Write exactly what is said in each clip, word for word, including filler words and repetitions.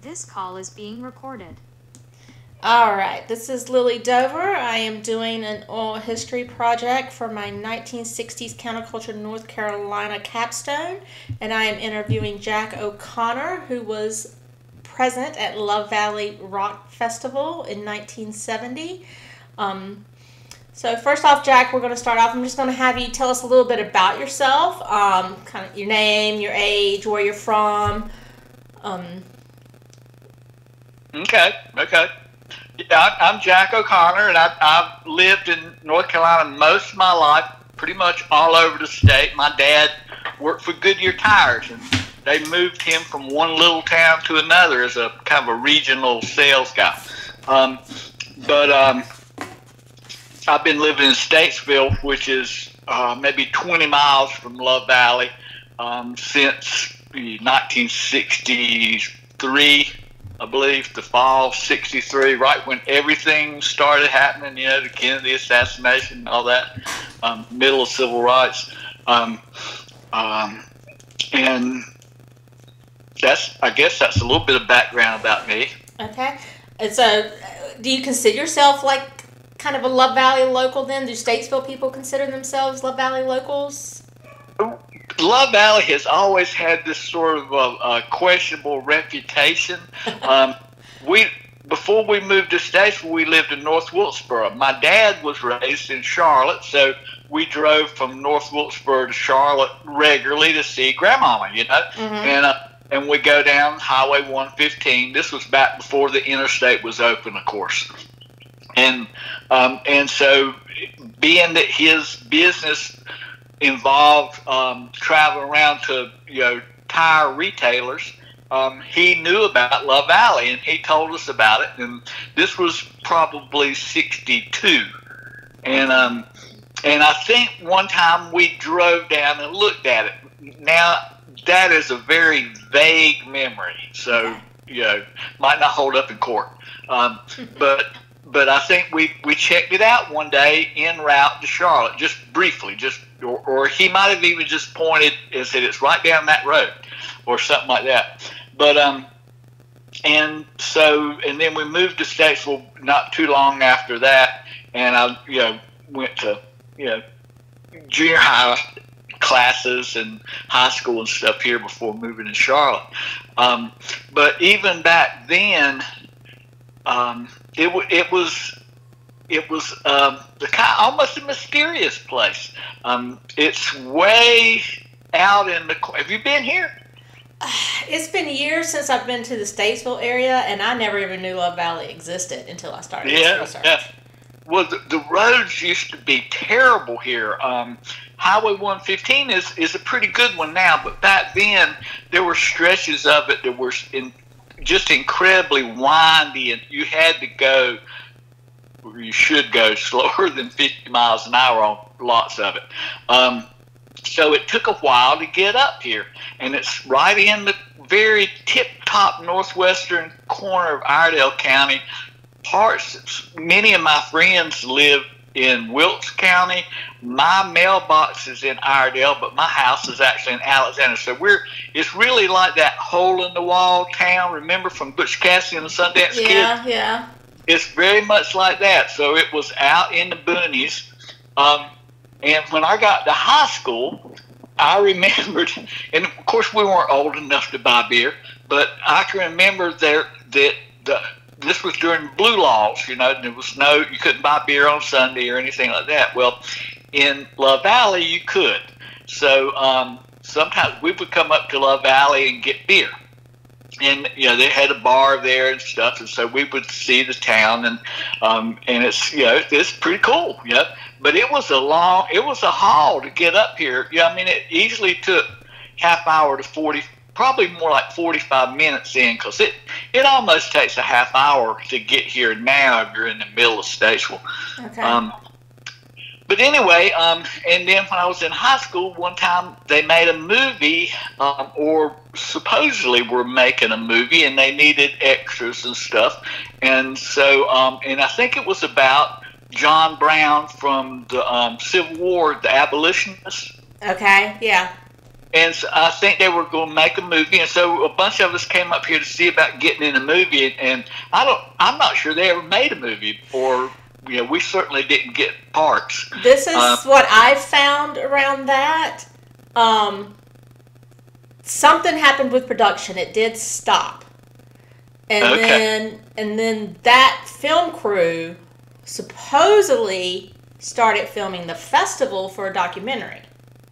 This call is being recorded. All right, this is Lily Dover. I am doing an oral history project for my nineteen sixties Counterculture North Carolina capstone, and I am interviewing Jack O'Connor, who was present at Love Valley Rock Festival in nineteen seventy. Um, so first off, Jack, we're going to start off. I'm just going to have you tell us a little bit about yourself, um, kind of your name, your age, where you're from. Um, okay, okay. Yeah, I'm Jack O'Connor, and I've, I've lived in North Carolina most of my life, pretty much all over the state. My dad worked for Goodyear Tires, and they moved him from one little town to another as a kind of a regional sales guy. Um, but um, I've been living in Statesville, which is uh, maybe twenty miles from Love Valley, um, since nineteen sixty-three. I believe, the fall of sixty-three, right when everything started happening, you know, the Kennedy assassination, all that, um, middle of civil rights. Um, um, and that's, I guess that's a little bit of background about me. Okay. And so, do you consider yourself like kind of a Love Valley local then? Do Statesville people consider themselves Love Valley locals? Love Valley has always had this sort of a, a questionable reputation. Um, we before we moved to Statesville, we lived in North Wilkesboro. My dad was raised in Charlotte, so we drove from North Wilkesboro to Charlotte regularly to see Grandmama, you know, mm-hmm. and uh, and we go down Highway one fifteen. This was back before the interstate was open, of course, and um, and so being that his business involved um, traveling around to, you know, tire retailers, um, he knew about Love Valley, and he told us about it. And this was probably sixty-two, and um, and I think one time we drove down and looked at it. Now that is a very vague memory, so you know, might not hold up in court. Um, but but I think we we checked it out one day en route to Charlotte, just briefly, just. Or, or he might have even just pointed and said it's right down that road, or something like that. But um, and so and then we moved to Statesville not too long after that, and I you know went to you know junior high classes and high school and stuff here before moving to Charlotte. Um, but even back then, um, it w- it was. It was um, the kind, almost a mysterious place. Um, it's way out in the. Have you been here? It's been years since I've been to the Statesville area, and I never even knew Love Valley existed until I started yeah, this research. Yeah. Well, the, the roads used to be terrible here. Um, Highway one fifteen is is a pretty good one now, but back then there were stretches of it that were in, just incredibly windy, and you had to go. You should go slower than fifty miles an hour on lots of it. Um, so it took a while to get up here, and it's right in the very tip-top northwestern corner of Iredell County. Parts, many of my friends live in Wilkes County. My mailbox is in Iredell, but my house is actually in Alexander. So we're it's really like that hole-in-the-wall town. Remember from Butch Cassidy and the Sundance Kid? Yeah, yeah. It's very much like that. So it was out in the boonies. Um, and when I got to high school, I remembered, and of course we weren't old enough to buy beer, but I can remember there that the, this was during blue laws, you know, there was no, you couldn't buy beer on Sunday or anything like that. Well, in Love Valley, you could. So um, sometimes we would come up to Love Valley and get beer. And you know they had a bar there and stuff, and so we would see the town, and um, and it's you know it's pretty cool, you know. But it was a long, it was a haul to get up here. Yeah, I mean it easily took half hour to forty, probably more like forty-five minutes in, because it it almost takes a half hour to get here now if you're in the middle of Statesville. Okay. Um, But anyway, um, and then when I was in high school, one time they made a movie, um, or supposedly were making a movie, and they needed extras and stuff. And so, um, and I think it was about John Brown from the um, Civil War, the abolitionist. Okay, yeah. and so I think they were going to make a movie, and so a bunch of us came up here to see about getting in a movie. And, and I don't, I'm not sure they ever made a movie, or you know, we certainly didn't get parts. This is uh, what I found around that. Um, something happened with production; it did stop, and Okay. then and then that film crew supposedly started filming the festival for a documentary.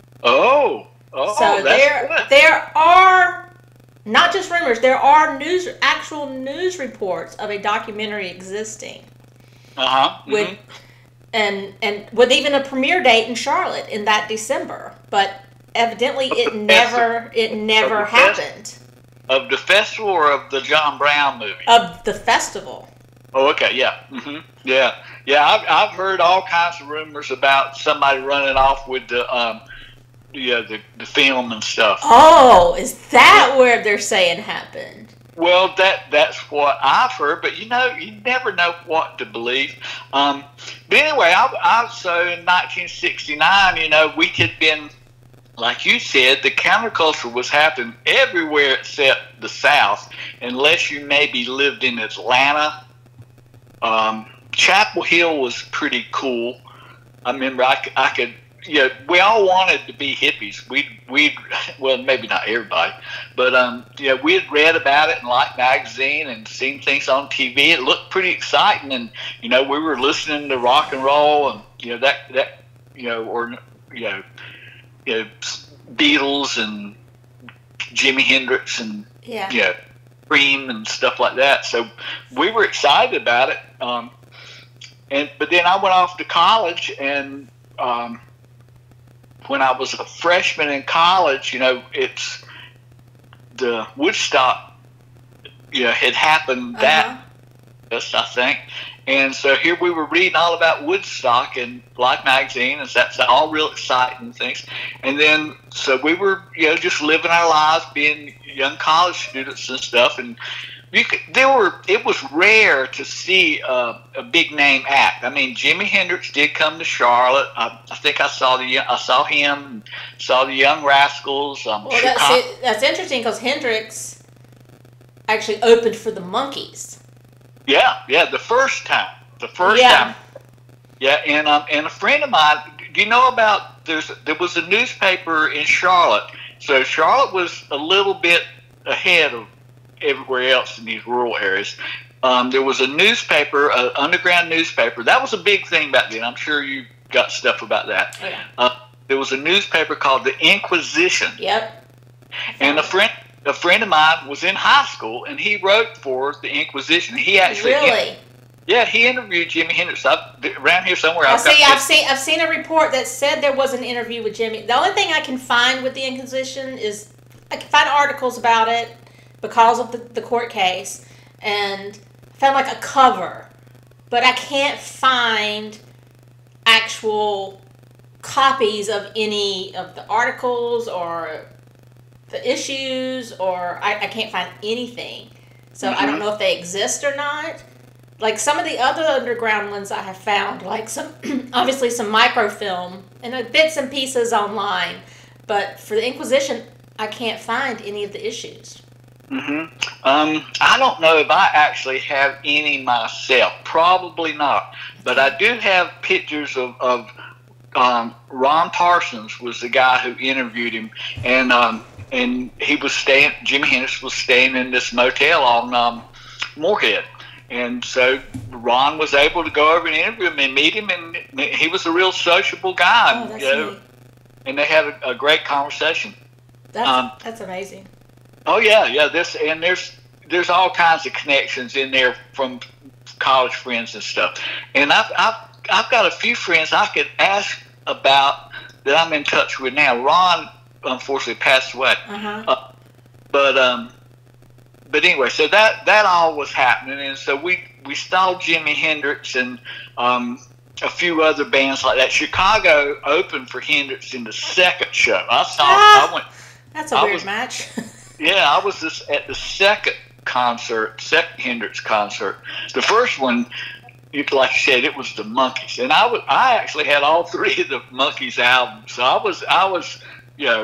Oh, oh, So that's there, good. there are not just rumors. There are news, actual news reports of a documentary existing, Uh-huh. with mhm. and and with even a premiere date in Charlotte in that December. But evidently, Of it the never, it never the fest- happened. Of the festival or of the John Brown movie? Of the festival. Oh, okay, yeah, hmm yeah, yeah. I've I've heard all kinds of rumors about somebody running off with the um, yeah, the the film and stuff. Oh, is that where they're saying happened? Well, that that's what I've heard, but you know, you never know what to believe. Um, but anyway, I, I so in nineteen sixty-nine, you know, we had been, like you said, the counterculture was happening everywhere except the South, unless you maybe lived in Atlanta. Um, Chapel Hill was pretty cool. I remember I, c- I could, you know, we all wanted to be hippies. We we well, maybe not everybody, but um, yeah, we had read about it in Life magazine and seen things on T V. It looked pretty exciting, and you know, we were listening to rock and roll, and you know that that you know, or you know, you know, Beatles and Jimi Hendrix and Yeah. you know, Cream and stuff like that. So we were excited about it. Um, and but then I went off to college, and um, when I was a freshman in college, you know, it's the Woodstock, you know, had happened that Uh-huh. August, I think. And so here we were reading all about Woodstock in Life magazine, and that's all real exciting things. And then, so we were, you know, just living our lives, being young college students and stuff. And you could, there were, it was rare to see a, a big name act. I mean, Jimi Hendrix did come to Charlotte. I, I think I saw the, I saw him, saw the Young Rascals. Um, Well, that's, Chicago. it, that's interesting because Hendrix actually opened for the Monkees. Yeah, yeah, the first time, the first Yeah. time. Yeah, and um, and a friend of mine, do you know about, there's there was a newspaper in Charlotte. So Charlotte was a little bit ahead of everywhere else in these rural areas. Um, there was a newspaper, an underground newspaper. That was a big thing back then. I'm sure you got stuff about that. Oh, yeah. Uh, there was a newspaper called The Inquisition. Yep. And a friend, a friend of mine was in high school, and he wrote for the Inquisition. He actually, Really? yeah, he interviewed Jimi Hendrix. I've, around here somewhere. I I've got see. I've pic- seen. I've seen a report that said there was an interview with Jimmy. The only thing I can find with the Inquisition is I can find articles about it because of the, the court case, and I found like a cover, but I can't find actual copies of any of the articles or the issues, or I, I can't find anything. So I don't know if they exist or not. Like some of the other underground ones I have found, like some, obviously some microfilm and uh, bits and pieces online. But for the Inquisition, I can't find any of the issues. Mhm. Um, I don't know if I actually have any myself. Probably not. But I do have pictures of, of um, Ron Parsons was the guy who interviewed him, and um, and he was staying. Jimi Hendrix was staying in this motel on um, Moorhead, and so Ron was able to go over and interview him and meet him, and he was a real sociable guy. Oh, and, that's you know, neat. and they had a, a great conversation. That's, um, that's amazing. Oh yeah, yeah. This and there's there's all kinds of connections in there from college friends and stuff. And I've I've I've got a few friends I could ask about that I'm in touch with now. Ron unfortunately passed away, Uh-huh. uh, but um, but anyway, so that that all was happening, and so we we saw Jimi Hendrix and um. a few other bands like that. Chicago opened for Hendrix in the second show. I saw. Ah, I went. That's a I weird was- match. Yeah, I was just at the second concert, second Hendrix concert. The first one, it, like you said, it was the Monkees, and I was, I actually had all three of the Monkees albums. So I was, I was, you know,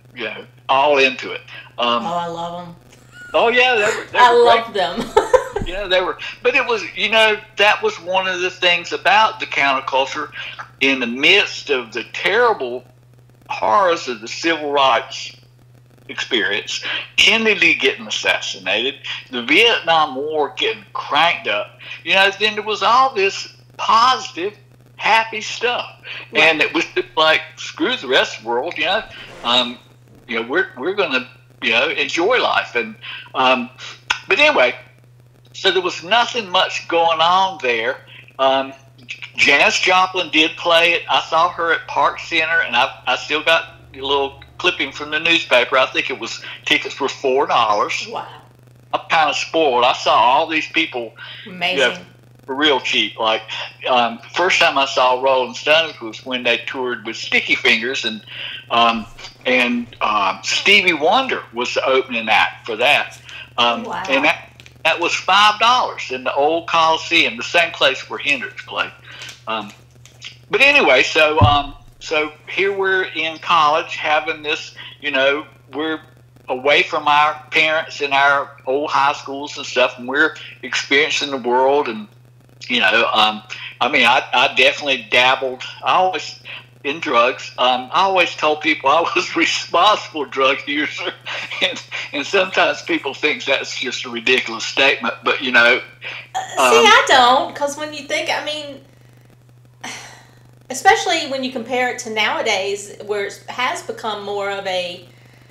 you know, all into it. Um, Oh, I love them. oh yeah, they were, they I were love great. them. You know, they were, but it was, you know, that was one of the things about the counterculture in the midst of the terrible horrors of the civil rights experience, Kennedy getting assassinated, the Vietnam War getting cranked up, you know, then there was all this positive, happy stuff. Right. And it was just like, screw the rest of the world, you know, um, you know, we're, we're going to, you know, enjoy life. And, um, but anyway, so there was nothing much going on there. Um, Janis Joplin did play it. I saw her at Park Center, and I, I still got a little clipping from the newspaper. I think it was tickets were four dollars. Wow. I'm kind of spoiled. I saw all these people, Amazing. you know, for real cheap. Like um, first time I saw Rolling Stones was when they toured with Sticky Fingers, and um, and um, Stevie Wonder was the opening act for that. Um, Wow. And that that was five dollars in the old Coliseum, the same place where Hendrix played. Um, but anyway, so. Um, So here we're in college having this, you know, we're away from our parents and our old high schools and stuff, and we're experiencing the world. And, you know, um, I mean, I, I definitely dabbled. I always, in drugs, um, I always told people I was a responsible drug user. And, and sometimes people think that's just a ridiculous statement, but, you know. Uh, see, um, I don't, because when you think, I mean, especially when you compare it to nowadays, where it has become more of a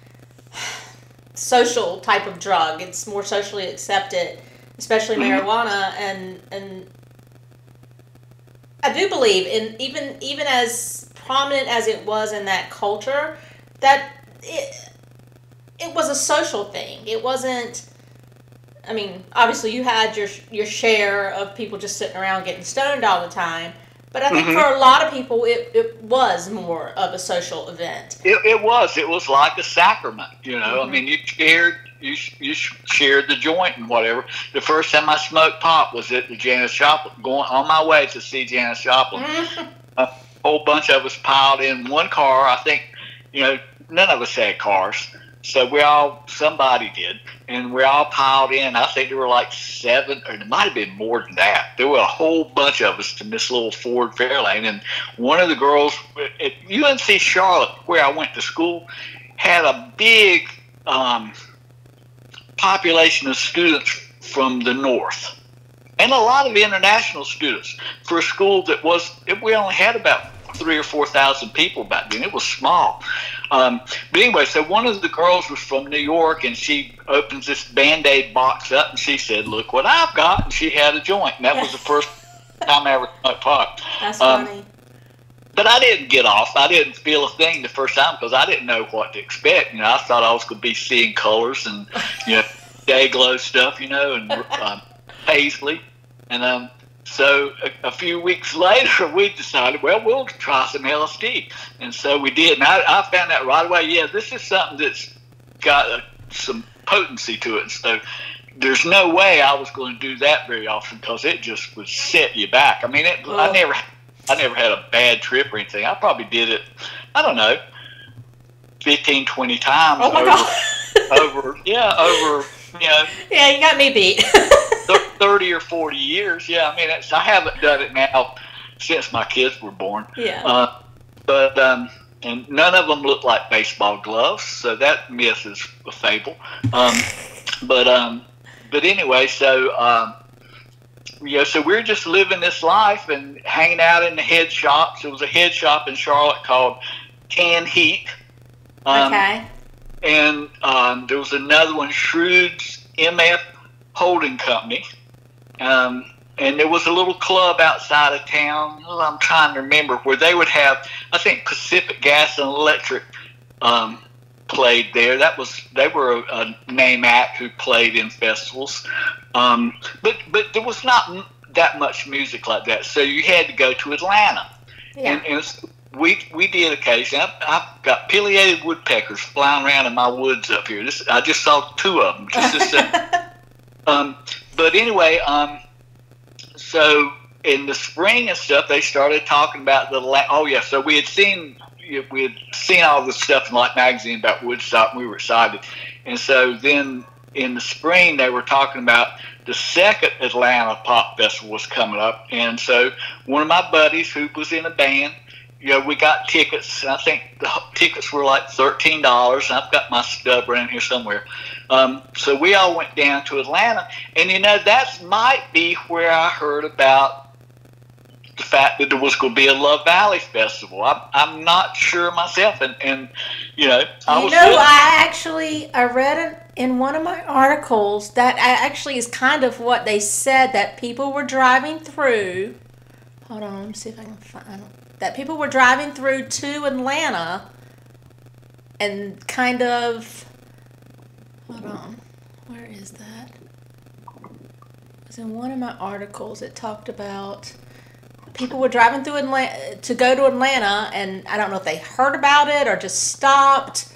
social type of drug. It's more socially accepted, especially Mhm. marijuana, and and I do believe in even even as prominent as it was in that culture, that it it was a social thing. It wasn't. I mean, obviously, you had your your share of people just sitting around getting stoned all the time. But I think Mhm. for a lot of people, it, it was more of a social event. It, it was. It was like a sacrament, you know. Mhm. I mean, you shared you you shared the joint and whatever. The first time I smoked pot was at the Janis Joplin, going on my way to see Janis Joplin. Mhm. A whole bunch of us piled in one car. I think, you know, none of us had cars, so we all somebody did, and we all piled in. I think there were like seven, or it might have been more than that. There were a whole bunch of us in this little Ford Fairlane, and one of the girls at U N C Charlotte, where I went to school, had a big um, population of students from the north, and a lot of international students for a school that was. We only had about three or four thousand people back then. It was small. Um, but anyway, so one of the girls was from New York, and she opens this Band-Aid box up, and she said, "Look what I've got," and she had a joint, and that was the first time I ever smoked pot. That's Um, funny. But I didn't get off. I didn't feel a thing the first time because I didn't know what to expect. You know, I thought I was going to be seeing colors and, you know, day glow stuff, you know, and um, paisley. And um, so a, a few weeks later, we decided, well, we'll try some L S D. And so we did. And I, I found out right away, yeah, this is something that's got a, some potency to it. And so there's no way I was going to do that very often because it just would set you back. I mean, it, Oh. I never I never had a bad trip or anything. I probably did it, I don't know, fifteen, twenty times Oh my over, God. over, yeah, over, you know, Yeah, you got me beat. thirty or forty years. Yeah, I mean, it's, I haven't done it now since my kids were born. Yeah. Uh, but, um, and none of them look like baseball gloves, so that myth is a fable. Um, but, um, but anyway, so, um, you know, so we're just living this life and hanging out in the head shops. There was a head shop in Charlotte called Can Heat. Um, Okay. And um, there was another one, Shrewd's M F Holding Company. Um, and there was a little club outside of town, oh, I'm trying to remember, where they would have, I think Pacific Gas and Electric um, played there. That was, they were a, a name act who played in festivals. Um, but but there was not m- that much music like that, so you had to go to Atlanta. Yeah. And, and it's- we we did occasionally. I've, I've got pileated woodpeckers flying around in my woods up here. This I just saw two of them. Just this, uh, um, but anyway, um, so in the spring and stuff, they started talking about the la- oh yeah. So we had seen, we had seen all the stuff in Light magazine about Woodstock, and we were excited. And so then in the spring, they were talking about the second Atlanta Pop Festival was coming up. And so one of my buddies who was in a band, you know, we got tickets. I think the tickets were like thirteen dollars. I've got my stub around here somewhere. Um, so we all went down to Atlanta. And, you know, that might be where I heard about the fact that there was going to be a Love Valley Festival. I'm, I'm not sure myself. And, and you know, I you was know, really, I actually, I read it in one of my articles that actually is kind of what they said, that people were driving through. Hold on, let me see if I can find it. That people were driving through to Atlanta and kind of, hold on, where is that? It was in one of my articles. It talked about people were driving through Atlanta to go to Atlanta, and I don't know if they heard about it or just stopped.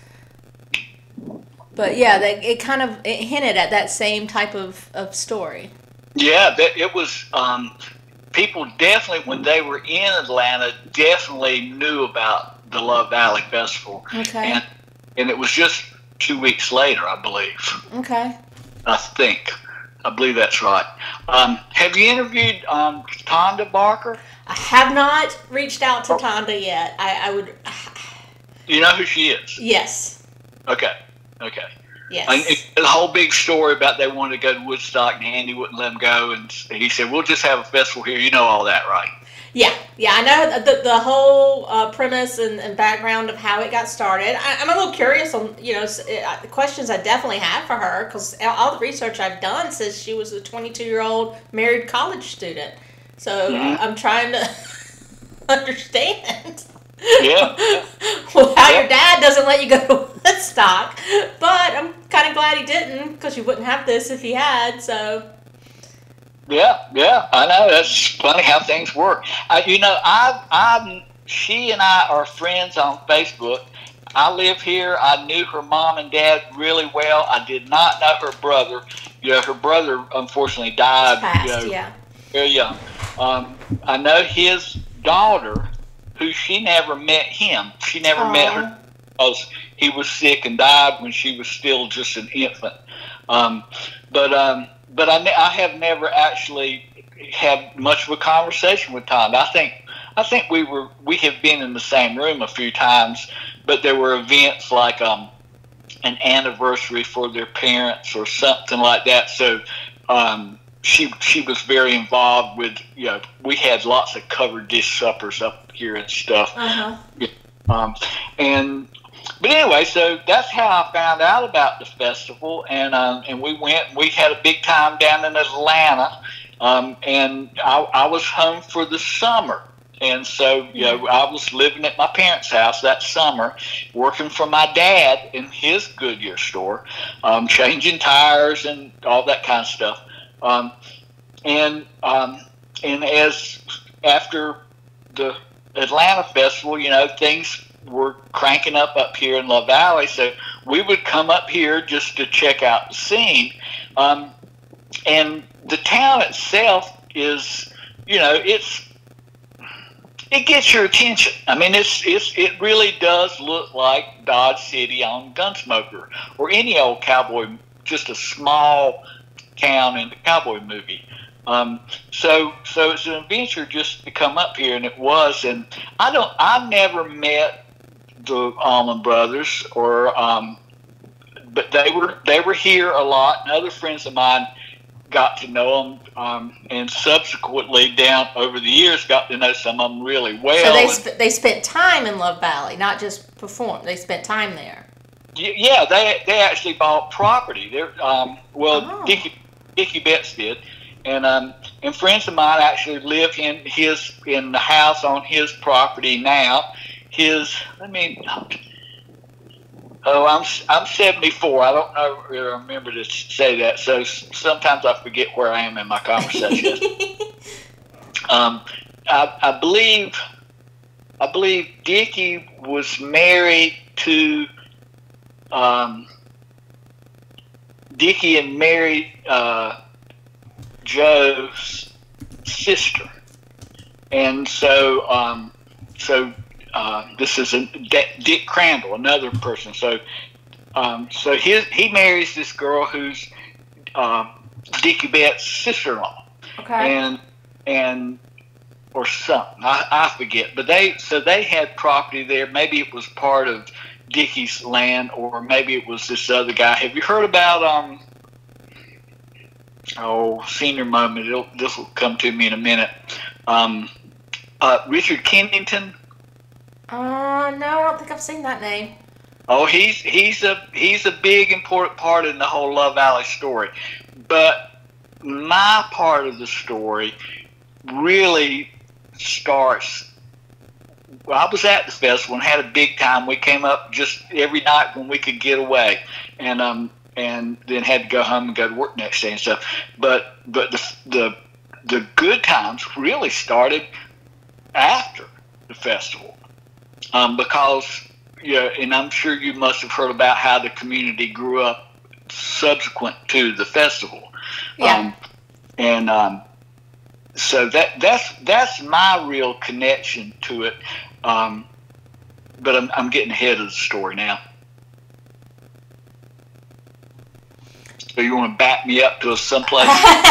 But yeah, they, it kind of it hinted at that same type of, of story. Yeah, that, it was. Um, people definitely, when they were in Atlanta, definitely knew about the Love Valley Festival. Okay. And, and it was just two weeks later, I believe. Okay. I think. I believe that's right. Um, have you interviewed um, Tonda Barker? I have not reached out to Tonda yet. I, I would. You know who she is? Yes. Okay. Okay. Yes. And it, the whole big story about they wanted to go to Woodstock and Andy wouldn't let them go, and he said, "We'll just have a festival here." You know all that, right? Yeah, yeah, I know the the whole uh, premise and, and background of how it got started. I, I'm a little curious on, you know, the questions I definitely have for her, because all the research I've done says she was a twenty-two-year-old married college student. So mm-hmm. I'm trying to understand. Yeah. Well, how yeah. your dad doesn't let you go to Woodstock, but I'm kind of glad he didn't, because you wouldn't have this if he had. So. Yeah, yeah, I know. That's funny how things work. Uh, you know, I, I, she and I are friends on Facebook. I live here. I knew her mom and dad really well. I did not know her brother. You know, her brother unfortunately died. Passed, you know, yeah. very young. Um, I know his daughter, who she never met him. She never Aww. met her because he was sick and died when she was still just an infant. Um, but um, but I, I have never actually had much of a conversation with Tom. I think I think we were we have been in the same room a few times, but there were events like um, an anniversary for their parents or something like that. So. Um, She she was very involved with, you know, we had lots of covered dish suppers up here and stuff. Uh-huh. Um, and but anyway, so that's how I found out about the festival, and um, and we went. We had a big time down in Atlanta, um, and I, I was home for the summer, and so you know I was living at my parents' house that summer, working for my dad in his Goodyear store, um, changing tires and all that kind of stuff. Um, and um, and as after the Atlanta Festival, you know, things were cranking up up here in Love Valley, so we would come up here just to check out the scene. Um, and the town itself is, you know, it's it gets your attention. I mean, it's it's it really does look like Dodge City on Gunsmoker or any old cowboy, just a small town in the cowboy movie. Um, so so it's an adventure just to come up here, and it was. And I don't I never met the Allman Brothers, or um, but they were they were here a lot, and other friends of mine got to know them, um, and subsequently down over the years got to know some of them really well. So they and, sp- they spent time in Love Valley, not just perform. They spent time there. Yeah, they they actually bought property. They're um, well, Oh. Dickie Dickie Betts did, and um, and friends of mine actually live in his in the house on his property now. His, I mean, oh, I'm I'm seventy-four. I don't know if I remember to say that, so sometimes I forget where I am in my conversation. um, I, I believe I believe Dickie was married to. Um, Dickie and married uh, Joe's sister, and so um, so uh, this is a Dick Crandall, another person. So, um, so his he marries this girl who's uh, Dickie Betts' sister-in-law, Okay. and and or something I, I forget. But they so they had property there. Maybe it was part of Dickie's land, or maybe it was this other guy. Have you heard about um? Oh, senior moment. It'll, this will come to me in a minute. Um, uh, Richard Kennington. Uh, no, I don't think I've seen that name. Oh, he's he's a he's a big important part in the whole Love Valley story. But my part of the story really starts. Well, I was at the festival and had a big time. We came up just every night when we could get away, and um and then had to go home and go to work next day and stuff. But but the the the good times really started after the festival, um, because yeah, and I'm sure you must have heard about how the community grew up subsequent to the festival. Yeah. Um, and um, so that that's that's my real connection to it. Um, but I'm I'm getting ahead of the story now. So you want to back me up to someplace?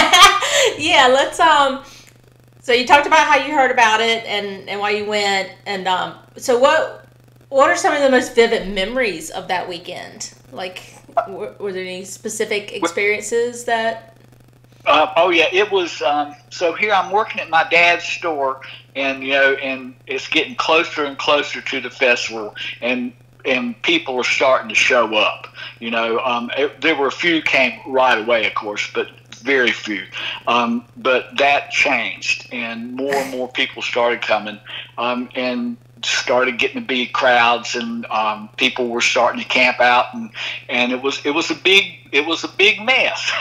Yeah, let's um. So you talked about how you heard about it and, and why you went, and um. So what what are some of the most vivid memories of that weekend? Like, were, were there any specific experiences that? Uh, oh yeah, it was. Um, so here I'm working at my dad's store, and you know, and it's getting closer and closer to the festival, and and people are starting to show up. You know, um, it, there were a few came right away, of course, but very few. Um, but that changed, and more and more people started coming, um, and started getting to be crowds, and um, people were starting to camp out, and, and it was it was a big it was a big mess.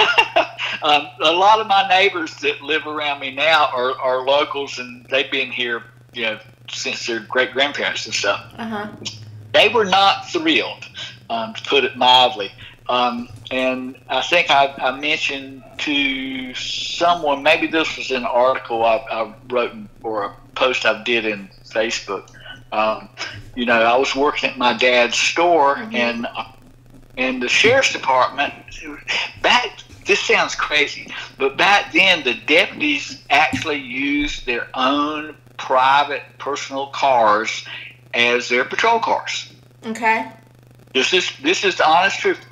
um, a lot of my neighbors that live around me now are, are locals, and they've been here, you know, since their great grandparents and stuff. Uh-huh. They were not thrilled, um, to put it mildly. Um, and I think I, I mentioned to someone, maybe this was an article I, I wrote or a post I did in Facebook. Um, you know, I was working at my dad's store, mm-hmm. and and the sheriff's department back. This sounds crazy, but back then the deputies actually used their own private personal cars as their patrol cars. Okay. This is this is the honest truth.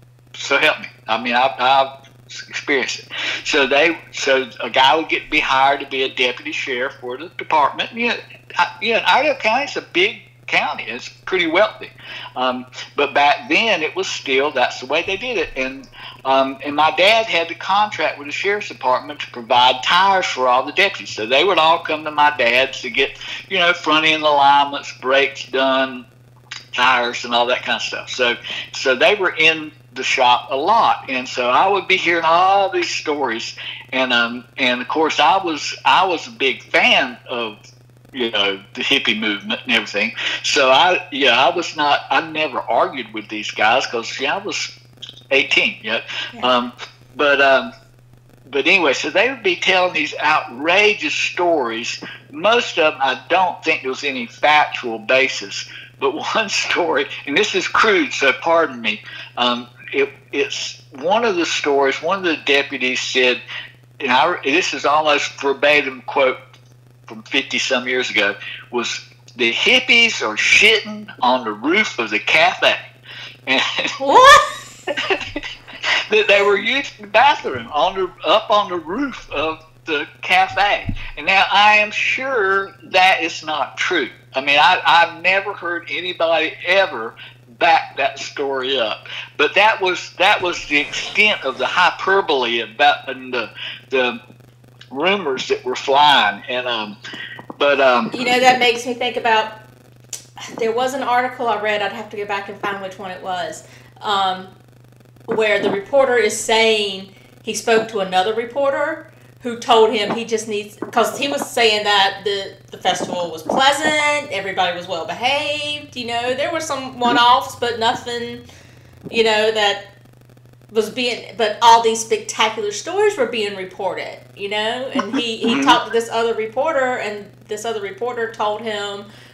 So help me. I mean, I've, I've experienced it. So they, so a guy would get be hired to be a deputy sheriff for the department. You know, I, you know, Iredell County is a big county. It's pretty wealthy. Um, but back then, it was still that's the way they did it. And um, and my dad had the contract with the sheriff's department to provide tires for all the deputies. So they would all come to my dad's to get, you know, front end alignments, brakes done, tires, and all that kind of stuff. So so they were in the shop a lot, and so I would be hearing all these stories, and um and of course I was I was a big fan of, you know, the hippie movement and everything. So I yeah I was not I never argued with these guys because yeah I was eighteen yet, yeah. um but um but anyway, so they would be telling these outrageous stories. Most of them I don't think there was any factual basis, but one story, and this is crude, so pardon me. Um, it, it's one of the stories. One of the deputies said, and I, this is almost verbatim quote from fifty some years ago, was the hippies are shitting on the roof of the cafe. And what? That they were using the bathroom on the up on the roof of the cafe. And now I am sure that is not true. I mean, I, I've never heard anybody ever back that story up. But that was that was the extent of the hyperbole about and the the rumors that were flying. And um, but um, you know, that makes me think about. There was an article I read. I'd have to go back and find which one it was. Um, where the reporter is saying he spoke to another reporter who told him he just needs, because he was saying that the, the festival was pleasant, everybody was well behaved, you know, there were some one-offs, but nothing, you know, that was being, but all these spectacular stories were being reported, you know, and he, he talked to this other reporter, and this other reporter told him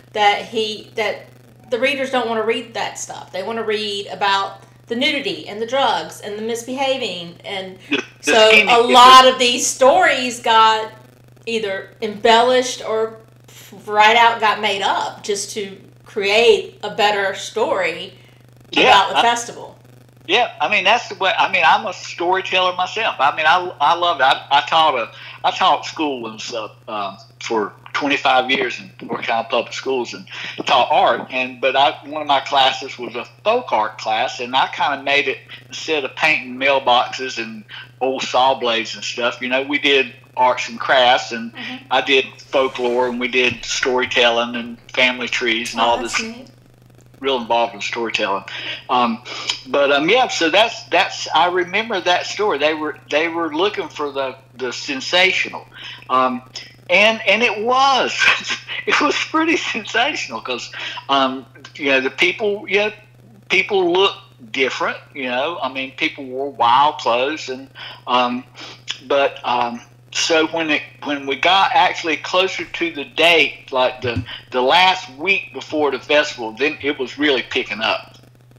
that he that the readers don't want to read that stuff. They want to read about the nudity and the drugs and the misbehaving, and The- the so skinny- a lot of these stories got either embellished or right out got made up just to create a better story Yeah, about the I- festival. Yeah, I mean that's the way. I mean, I'm a storyteller myself. I mean, I, I love it. I, I taught a I taught school and stuff um, for twenty-five years in North Carolina public schools and taught art. And but I one of my classes was a folk art class, and I kind of made it instead of painting mailboxes and old saw blades and stuff. You know, we did arts and crafts, and Mhm. I did folklore, and we did storytelling and family trees and Oh, all that's this. neat. Real involved in storytelling, um, but um, yeah. So that's that's. I remember that story. They were they were looking for the the sensational, um, and and it was it was pretty sensational because um, you know the people you know people look different. You know, I mean people wore wild clothes and um, but. Um, So when it when we got actually closer to the date, like the the last week before the festival, then it was really picking up,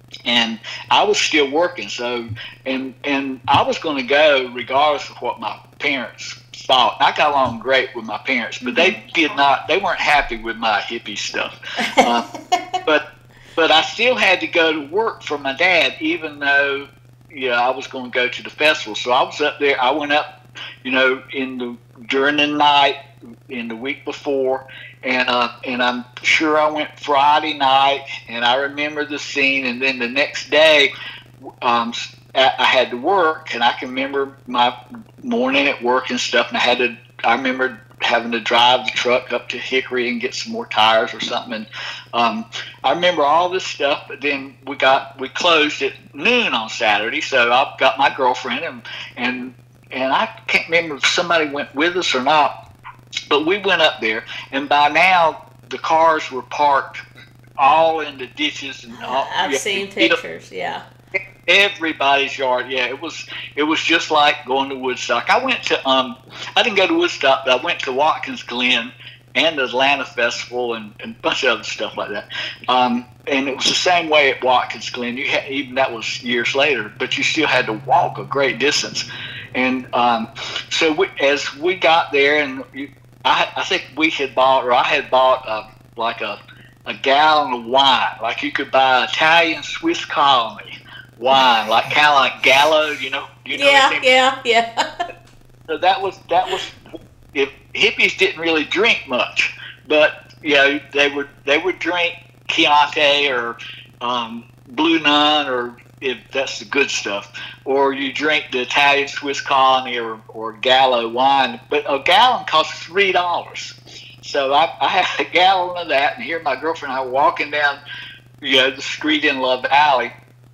and I was still working. So and and I was going to go regardless of what my parents thought. And I got along great with my parents, but they did not. They weren't happy with my hippie stuff. Uh, but but I still had to go to work for my dad, even though you know I was going to go to the festival. So I was up there. I went up. You know, in the during the night, in the week before, and uh, and I'm sure I went Friday night, and I remember the scene. And then the next day, um, I had to work, and I can remember my morning at work and stuff. And I had to, I remember having to drive the truck up to Hickory and get some more tires or something. And um, I remember all this stuff. But then we got we closed at noon on Saturday, so I got my girlfriend and and. And I can't remember if somebody went with us or not, but we went up there, and by now the cars were parked all in the ditches and all. I've yeah, seen you know, pictures. Yeah. everybody's yard. Yeah, it was it was just like going to Woodstock. I went to um I didn't go to Woodstock, but I went to Watkins Glen and the Atlanta Festival and, and a bunch of other stuff like that. Um, and it was the same way at Watkins Glen. You had, even that was years later, but you still had to walk a great distance. And um, so we, as we got there, and you, I, I think we had bought, or I had bought, uh, like a a gallon of wine. Like you could buy Italian Swiss Colony wine, like kind of like Gallo. You know, you know. Yeah, anything? yeah, yeah. So that was that was. If hippies didn't really drink much, but you know they would they would drink Chianti or um, Blue Nun, or if that's the good stuff, or you drink the Italian Swiss Colony or, or Gallo wine. But a gallon costs three dollars. So I, I had a gallon of that, and here my girlfriend and I were walking down, you know, the street in Love Valley.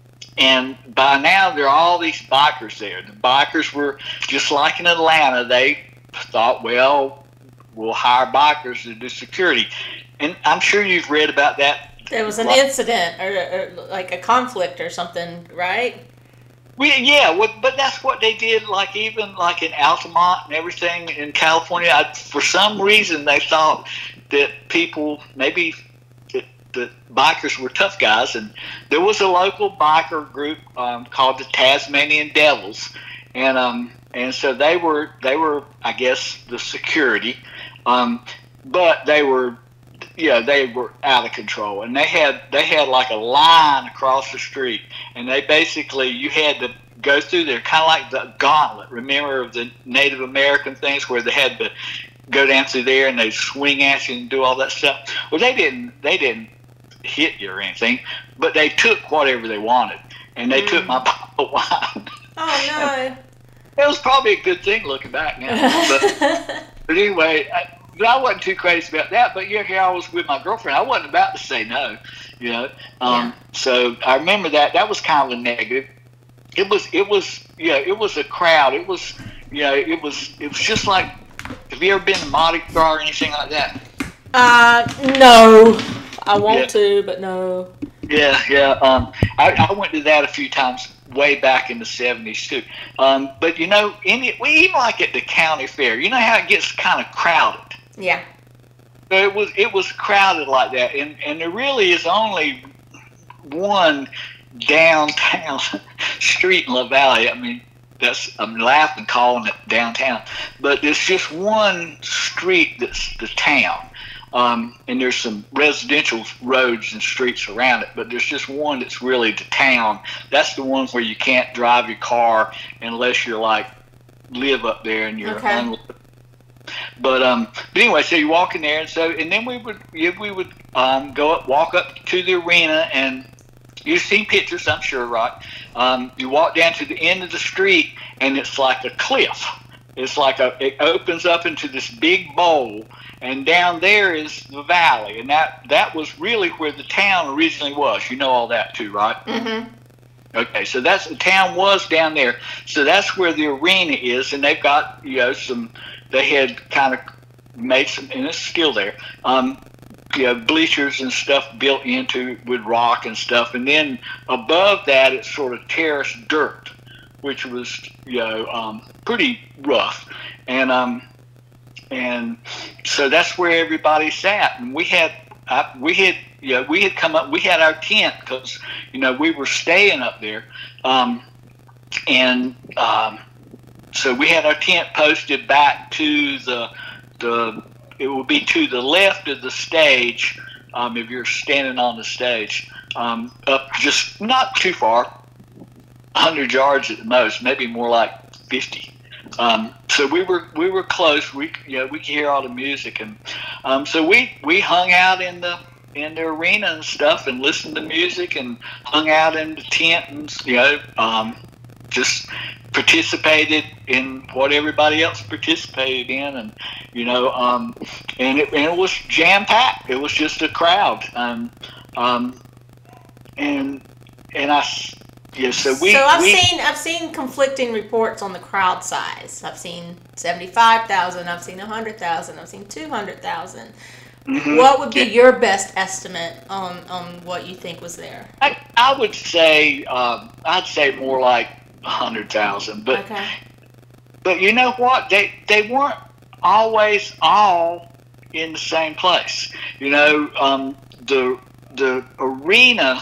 And by now there are all these bikers there. The bikers were just like in Atlanta. They thought, well, we'll hire bikers to do security. And I'm sure you've read about that. There was an Like- incident or, or like a conflict or something, right? We, yeah, well, but that's what they did, like even like in Altamont and everything in California. I, for some reason, they thought that people, maybe that the bikers were tough guys. And there was a local biker group um, called the Tasmanian Devils. And um, and so they were, they were, I guess, the security. Um, but they were, yeah, they were out of control, and they had they had like a line across the street, and they basically you had to go through there, kind of like the gauntlet. Remember the Native American things where they had to go down through there and they swing at you and do all that stuff. Well, they didn't they didn't hit you or anything, but they took whatever they wanted, and they mm. took my bottle of wine. Oh no! It was probably a good thing looking back now, but, but anyway. I, But I wasn't too crazy about that. But yeah, here I was with my girlfriend. I wasn't about to say no, you know. Um, yeah. So I remember that. That was kind of a negative. It was. It was. Yeah. It was a crowd. It was. You know. It was. It was just like. Have you ever been to Mardi Gras or anything like that? Uh, no. I want Yeah. to, but no. Yeah. Yeah. Um, I, I went to that a few times way back in the seventies too. Um, but you know, any we even like at the county fair. You know how it gets kind of crowded. Yeah. it was it was crowded like that, and and there really is only one downtown street in La Valley. I mean, that's I'm laughing calling it downtown, but there's just one street that's the town, um, and there's some residential roads and streets around it, but there's just one that's really the town. That's the one where you can't drive your car unless you're like live up there and you're. Okay. Un- But um, but anyway, so you walk in there, and so and then we would yeah, we would um go up, walk up to the arena, and you've seen pictures, I'm sure, right? Um, you walk down to the end of the street, and it's like a cliff. It's like a it opens up into this big bowl, and down there is the valley, and that that was really where the town originally was. You know all that too, right? Mm-hmm. Okay, so that's the town was down there. So that's where the arena is, and they've got you know some. They had kind of made some, and it's still there. Um, you know, bleachers and stuff built into with rock and stuff, and then above that it's sort of terraced dirt, which was you know um, pretty rough, and um, and so that's where everybody sat, and we had I, we had you know we had come up, we had our tent because you know we were staying up there, um, and. Um, So we had our tent posted back to the the. It would be to the left of the stage, um, if you're standing on the stage, um, up just not too far, a hundred yards at the most, maybe more like fifty. Um, so we were we were close. We you know we could hear all the music, and um, so we we hung out in the in the arena and stuff, and listened to music, and hung out in the tent, and you know um, just. participated in what everybody else participated in, and you know, um, and, it, and it was jam packed. It was just a crowd, um, um, and and I, yeah. So we. So I've we, seen I've seen conflicting reports on the crowd size. I've seen seventy-five thousand. I've seen a hundred thousand. I've seen two hundred thousand. Mm-hmm. What would be yeah. your best estimate on on what you think was there? I I would say um, I'd say more like. Hundred thousand, but okay. but you know what? They they weren't always all in the same place. You know, um, the the arena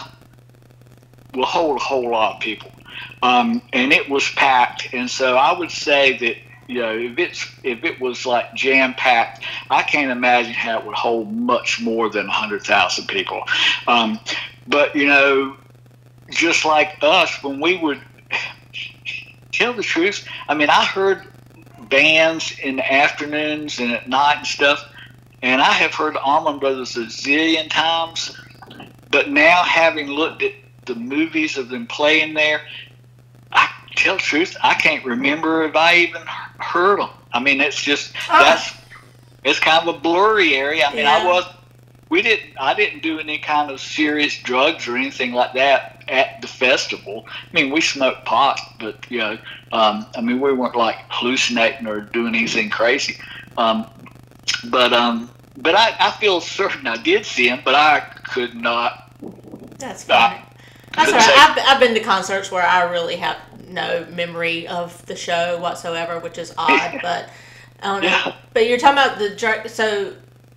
will hold a whole lot of people, um, and it was packed. And so I would say that you know if it's if it was like jam packed, I can't imagine how it would hold much more than a hundred thousand people. Um, but you know, just like us, when we would. Tell the truth, I mean, I heard bands in the afternoons and at night and stuff, and I have heard the Allman Brothers a zillion times, but now having looked at the movies of them playing there, I tell the truth, I can't remember if I even heard them. I mean, it's just, oh. that's, it's kind of a blurry area. I mean, yeah. I was, we didn't, I didn't do any kind of serious drugs or anything like that at the festival. I mean, we smoked pot, but you know, um, I mean, we weren't like hallucinating or doing anything crazy. Um, but um, but I, I feel certain I did see him, but I could not. That's funny. That's all right. I've, I've been to concerts where I really have no memory of the show whatsoever, which is odd. But I don't know. Yeah. But you're talking about the drug. So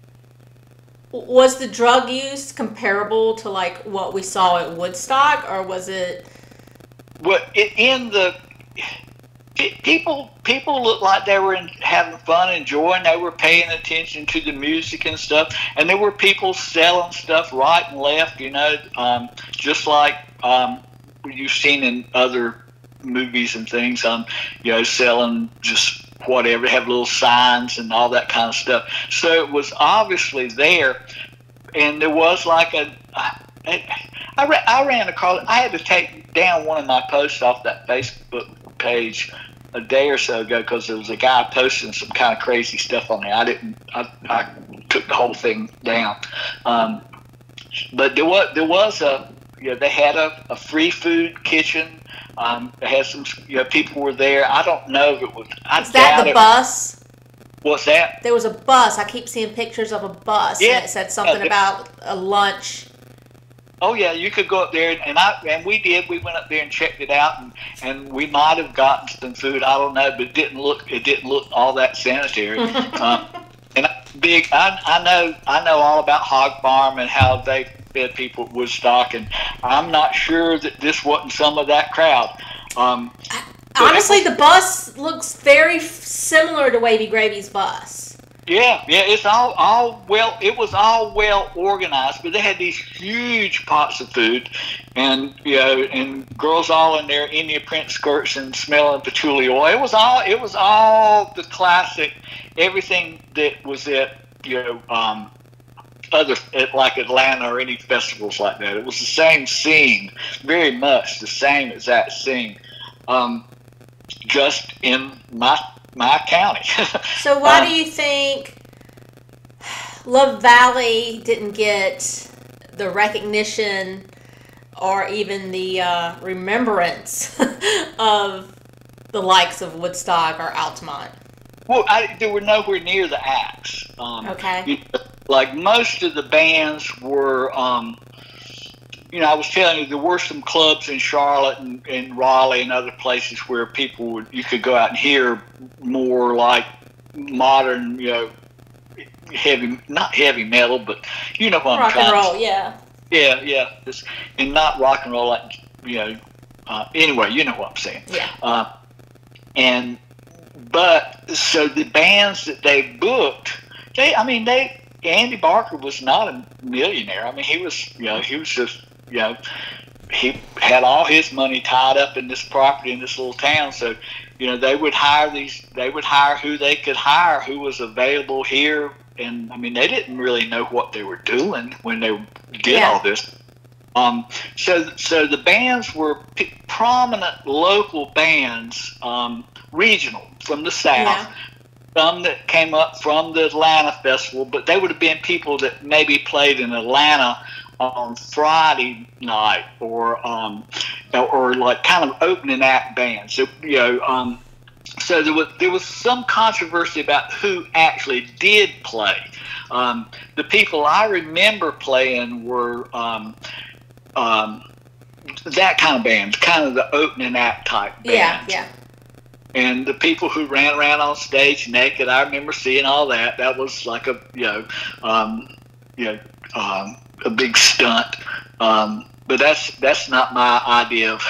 was the drug use comparable to like what we saw at Woodstock, or was it? Well, it, in the it, people people looked like they were in, having fun, enjoying. They were paying attention to the music and stuff, and there were people selling stuff right and left. You know, um, just like um, you've seen in other movies and things. Um, you know, selling just whatever, have little signs and all that kind of stuff. So it was obviously there, and there was like a. I, I, ran, I ran across. I had to take down one of my posts off that Facebook page a day or so ago because there was a guy posting some kind of crazy stuff on there. I didn't. I, I took the whole thing down. Um, but there was there was a. You know, they had a, a free food kitchen. Um, they had some. You know, people were there. I don't know if it was. I Is that the it, bus? What's that? There was a bus. I keep seeing pictures of a bus. Yeah. And it said something yeah. about a lunch. Oh yeah, you could go up there, and I and we did. We went up there and checked it out, and, and we might have gotten some food. I don't know, but it didn't look it didn't look all that sanitary. um, and I, big. I, I know I know all about Hog Farm and how they fed people at Woodstock, and I'm not sure that this wasn't some of that crowd. Um, Honestly, the bus looks very similar to Wavy Gravy's bus. Yeah, yeah, it's all all well. It was all well organized, but they had these huge pots of food, and you know, and girls all in their India print skirts and smelling patchouli oil. It was all it was all the classic, everything that was at you know um, other at like Atlanta or any festivals like that. It was the same scene, very much the same exact scene, um, just in my. my county. So why um, do you think Love Valley didn't get the recognition or even the uh, remembrance of the likes of Woodstock or Altamont? Well, I, they were nowhere near the acts. Um, okay. You, like most of the bands were, um, you know, I was telling you, there were some clubs in Charlotte and, and Raleigh and other places where people would, you could go out and hear more like modern, you know, heavy, not heavy metal, but you know what I'm rock trying and roll, to, yeah. Yeah, yeah. This, and not rock and roll like, you know, uh, anyway, you know what I'm saying. Yeah. Uh, and, but, so the bands that they booked, they, I mean, they, Andy Barker was not a millionaire. I mean, he was, you know, he was just, you know, he had all his money tied up in this property in this little town. So, you know, they would hire these, they would hire who they could hire, who was available here. And, I mean, they didn't really know what they were doing when they did yeah. all this. Um, so, so the bands were p- prominent local bands, um, regional from the South. Yeah. Some that came up from the Atlanta Festival, but they would have been people that maybe played in Atlanta on Friday night, or um, or like kind of opening act bands. So you know, um, so there was there was some controversy about who actually did play. Um, the people I remember playing were um, um, that kind of bands, kind of the opening act type bands. Yeah, yeah. And the people who ran around on stage naked, I remember seeing all that. That was like a, you know, um, you know, um, a big stunt. Um, but that's that's not my idea of.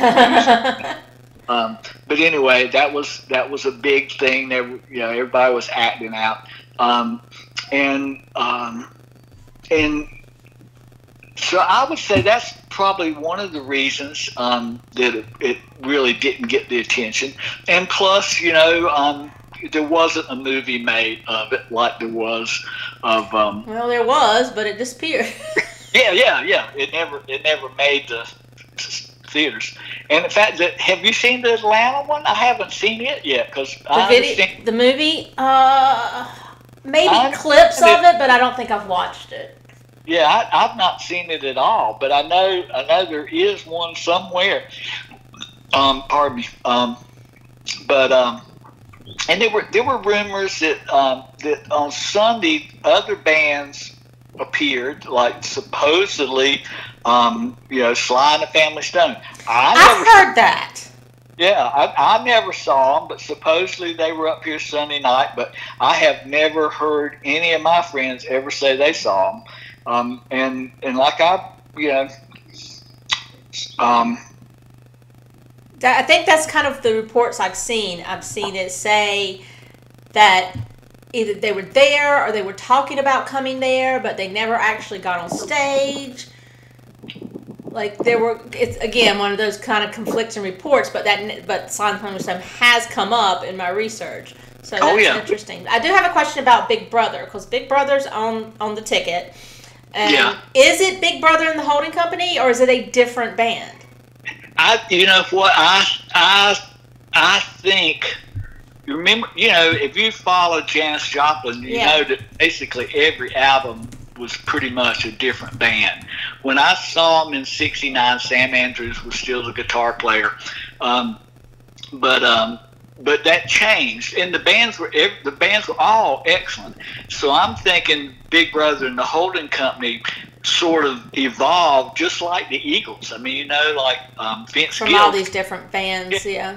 um, but anyway, that was that was a big thing. There, you know, everybody was acting out, um, and um, and. So I would say that's probably one of the reasons um, that it, it really didn't get the attention. And plus, you know, um, there wasn't a movie made of it like there was of. Um, well, there was, but it disappeared. yeah, yeah, yeah. It never, it never made the theaters. And in fact, that have you seen the Atlanta one? I haven't seen it yet because I video, understand the movie. Uh, maybe I clips of it, but I don't think I've watched it. Yeah, I, I've not seen it at all, but I know I know there is one somewhere. Um, pardon me. Um, but um, and there were there were rumors that um, that on Sunday other bands appeared, like supposedly, um, you know, Sly and the Family Stone. I I've never heard that. Yeah, I, I never saw them, but supposedly they were up here Sunday night. But I have never heard any of my friends ever say they saw them. Um, and and like I, you know, um, I think that's kind of the reports I've seen. I've seen it say that either they were there or they were talking about coming there, but they never actually got on stage. Like there were, it's again one of those kind of conflicting reports, but that but Sly and the Family Stone has come up in my research, so that's oh, yeah. interesting. I do have a question about Big Brother because Big Brother's on on the ticket. And yeah. Is it Big Brother and the Holding Company, or is it a different band? I, you know what, I, I, I think, remember, you know, if you follow Janis Joplin, you yeah. know that basically every album was pretty much a different band. When I saw them in sixty-nine, Sam Andrews was still the guitar player. Um, but, um, But that changed, and the bands were the bands were all excellent. So I'm thinking Big Brother and the Holding Company sort of evolved, just like the Eagles. I mean, you know, like um, Vince from Gill, all these different bands, yeah. yeah,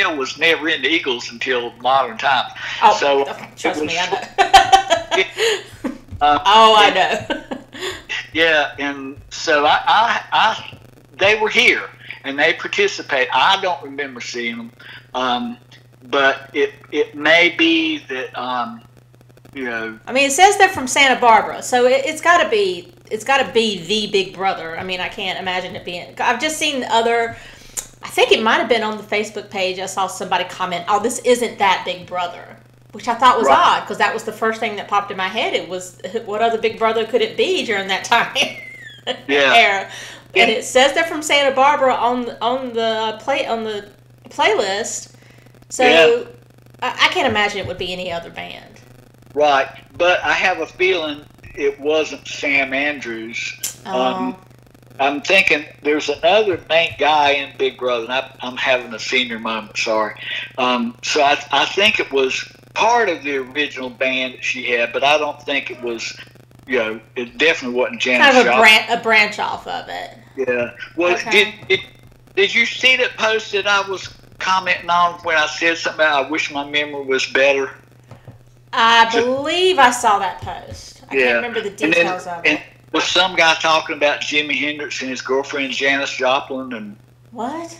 Hill was never in the Eagles until modern times. Oh, so trust was, me, I know. uh, oh, I know. Yeah, and so I, I, I, they were here and they participated. I don't remember seeing them, um, but it it may be that um, you know. I mean, it says they're from Santa Barbara, so it, it's got to be it's got to be the Big Brother. I mean, I can't imagine it being. I've just seen other. I think it might have been on the Facebook page. I saw somebody comment, "Oh, this isn't that Big Brother," which I thought was Right. odd because that was the first thing that popped in my head. It was, what other Big Brother could it be during that time? Yeah. Era. Yeah. And it says they're from Santa Barbara on on the play on the playlist. So Yeah. I, I can't imagine it would be any other band. Right, but I have a feeling it wasn't Sam Andrews. Um, Oh. I'm thinking there's another main guy in Big Brother, and I, I'm having a senior moment, sorry. Um, so I, I think it was part of the original band that she had, but I don't think it was, you know, it definitely wasn't Janis Kind of a, Joplin. bran- a branch off of it. Yeah. Well, Okay. did, did did you see that post that I was commenting on when I said something about I wish my memory was better? I believe I saw that post. I Yeah. can't remember the And then- details of and it. was some guy talking about Jimi Hendrix and his girlfriend Janis Joplin, and What?